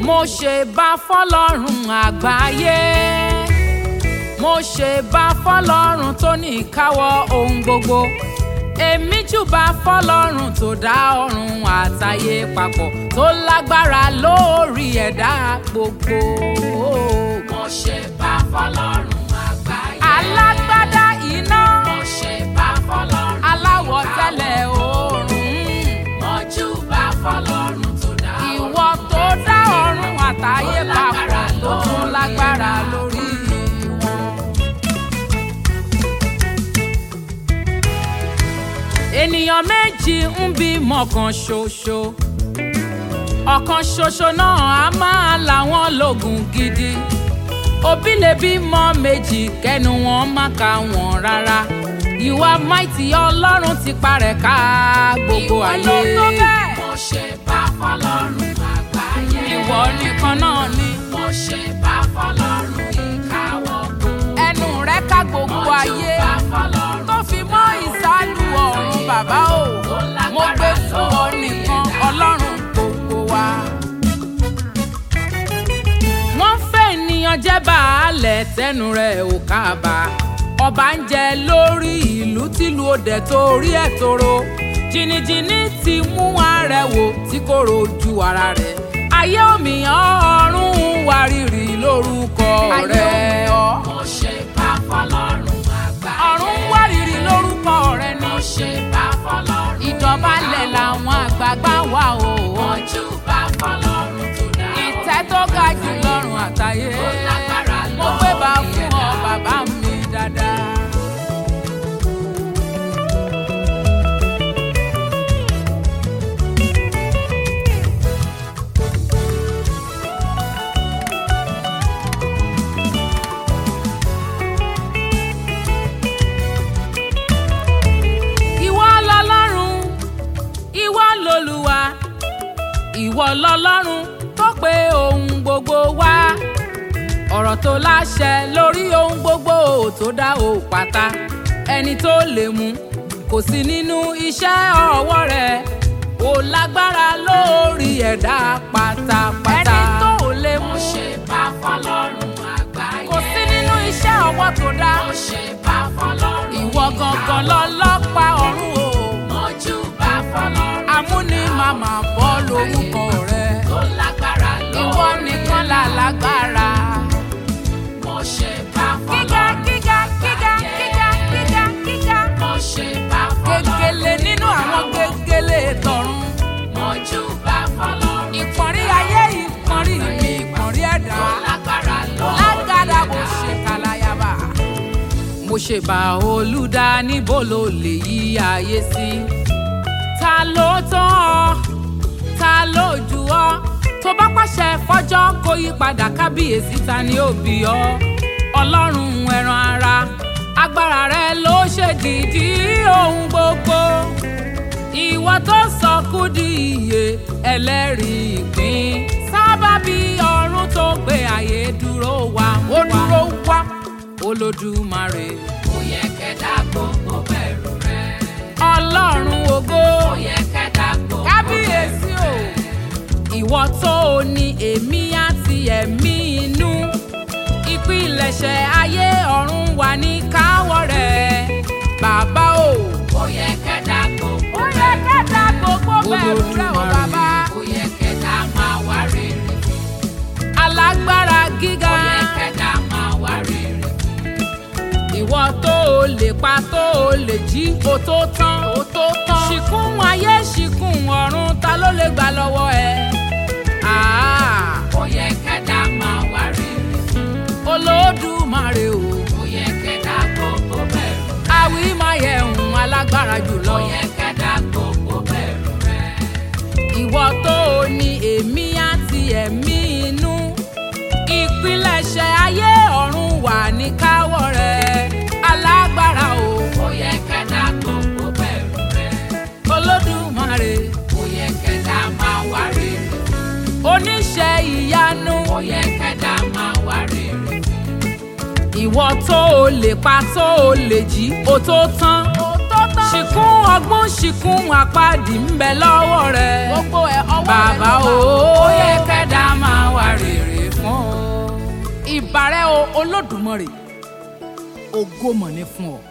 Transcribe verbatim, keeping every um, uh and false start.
mo ṣe bá fọ́lọ́run àgbáyé mo ṣe bá fọ́lọ́run tó ní ìkáwọ́ ohun gbogbo èmi júbà fọ́lọ́run tó dá ọ̀run àtayé papọ̀ tó lágbára lórí ẹ̀dá gbogbo. mo ṣe bá fọ́lọ́run àgbáyé. alágbádá iná. mo ṣe bá fọ́lọ́run. aláwọ̀ tẹ́lẹ̀ oòrùn. mo júbà fọ́lọ́run tó dá ọ̀run. ìwọ tó dá ọ̀run àtayé papọ̀ tó tún lágbára lórí. ènìyàn méjì ń bímọ kan ṣoṣo ọ̀kan ṣoṣo náà á máa làwọn lógun gidi òbí lè bímọ méjì kẹnu wọn má ka wọn rárá ìwà máìtì ọlọ́run ti parẹ́ ká gbogbo ayé. ìwọ ló tó bẹ́ẹ̀. mo ṣe bá fọ́lọ́run àgbáyé. ìwọ nìkan náà ni. mo ṣe bá fọ́lọ́run ìkáwọ́ gbogbo. ẹnu rẹ̀ ká gbogbo ayé mo júbà fọ́lọ́run tó fi mọ́ ìsálú ọ̀run bàbá o mo gbé fún ọ nìkan ọlọ́run gbogbo wa. wọ́n fẹ́ ènìyàn jẹ́ baálẹ̀ tẹnu rẹ̀ ò kábà ọba ń jẹ lórí ìlú tìlú òde torí ẹ̀ tóró jìnnìjìnnì ti mú arẹwò tí kò rojú ara rẹ̀ ayé òmìyàn ọ̀run wárìrì lórúkọ rẹ̀ ọ́. mo ṣe bá fọ́lọ́run àgbáyé. ọ̀run wárìrì lórúkọ rẹ̀ ni. mo ṣe bá fọ́lọ́run. ìdọ̀bálẹ̀ làwọn àgbààgbà wà o. mo júbà fọ́lọ́run tó dá ọ̀run. ìtẹ́ tó ga jù lọ́run àtayé. ó lágbára mo gbé bá lórí fún ọ ẹ̀dá. bàbá mi dáadáa. ìwọ lọ́lọ́run ìwọ lolúwa ìwọ lọ́lọ́run tó pé ohun gbogbo wá ọ̀rọ̀ tó láṣẹ lórí ohun gbogbo tó dá o pátá ẹni tó lè mú kò sí nínú iṣẹ́ ọwọ́ rẹ̀ ó lágbára lórí ẹ̀dá pátápátá. ẹni tó lè mú mo ṣe bá fọ́lọ́run àgbáyé. kò sí nínú iṣẹ́ ọwọ́ tó dá mo ṣe bá fọ́lọ́run. ìwọ gangan lọ́lọ́pàá ọ̀run o mo júbà fọ́lọ́run. amúni màmá bọ́ lórúkọ rẹ̀ tó lágbára lórí ìwọ nìkan là lágbára. mo ṣe bá gíga fọ́lọ́run. gíga gíga gíga gíga gíga mo ṣe bá fọ́lọ́run. gègèlè nínú àwọn gègèlè tọ̀run mo júbà fọ́lọ́run. ìpọ́nrí ayé ìpọ́nrí mi ìpọ́nrí ẹ̀dá tó lágbára lórí lágàdá bó ẹ̀dá. ṣe kàlàyàbá. mo ṣe bá olùdá níbo ló lè yí ayé sí ta ló tán ọ ta ló jù ọ tó bá pàṣẹ fọjọ́ kó yí padà kábíyèsí ta ni ó bí ọ ọlọ́run ẹran ara agbára rẹ ló ṣe dìdí ohun gbogbo ìwọ tó sọ kú di ìyè ẹlẹ́rìí ìpín sábàbí ọ̀run tó gbé ayé dúró wá ó dúró wá olódùmarè ó yẹ kẹ́dá gbogbo bẹ̀rù rẹ. ọlọ́run ògo ó yẹ kẹ́dá gbogbo kábíyèsí o ìwọ tó o ní èmi àti ẹ̀mí inú ìpilẹ̀ṣẹ̀ ayé ọ̀run wà ní káwọ́ rẹ̀ bàbá o. ó yẹ kẹ́dá gbogbo ó yẹ kẹ́dá gbogbo bẹ̀rù rẹ̀ o bàbá. ó yẹ kẹ́dá máa wá rere. alágbára gíga ó yẹ kẹ́dá máa wá rere. ìwọ tó o lè pa tó o lè jí o tó tán o tó tán ṣìkún ayé ṣìkún ọ̀run ta ló lè gbà lọ́wọ́ ẹ. Ah, ó yẹ kẹ́dá máa wá rere. olódùmarè o ó yẹ kẹ́dá gbogbo bẹ̀rù. àwí máa yẹ ohun alágbára jùlọ. ó yẹ kẹ́dá gbogbo bẹ̀rù rẹ. ìwọ tó o ní èmi àti ẹ̀mí inú ìpilẹ̀ṣẹ̀ ayé ọ̀run wà ní káwọ́ rẹ̀ alágbára o. ó yẹ kẹ́dá gbogbo bẹ̀rù rẹ. olódùmarè ó yẹ kẹ́dá máa wá rere. oníṣẹ́ ìyanu ó yẹ kẹ́dá máa wá rere. ìwọ tó o lè pa tó o lè jí o tó tán ṣìkún ọgbọ́n ṣìkún àpáàdì ń bẹ lọ́wọ́ rẹ̀ gbogbo ẹ̀ ọwọ́ rẹ bàbá ló o. wà. ó yẹ kẹ́dá máa wá ìbà rẹ o Olódùmarè ògo mọ̀ ni fún ọ.